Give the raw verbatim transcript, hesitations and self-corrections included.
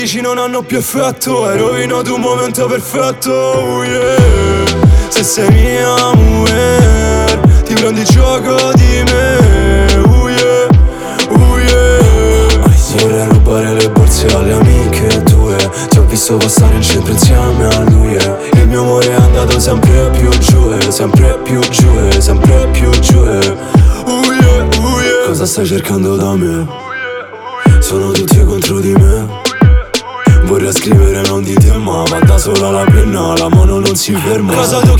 dici non hanno più effetto, hai rovinato un momento perfetto, oh yeah. Se sei mia mujer, ti prendi gioco di me, oh yeah, oh yeah. Vorrei rubare le borse alle amiche tue, ti ho visto passare in centro insieme a lui, yeah. Il mio amore è andato sempre più giù, eh, sempre più giù, eh, sempre più giù, eh. Oh yeah, oh yeah. Cosa stai cercando da me? Sono tutti contro di me. Vorrei scrivere non di te ma va da sola la penna, la mano non si ferma. Cosa tocchi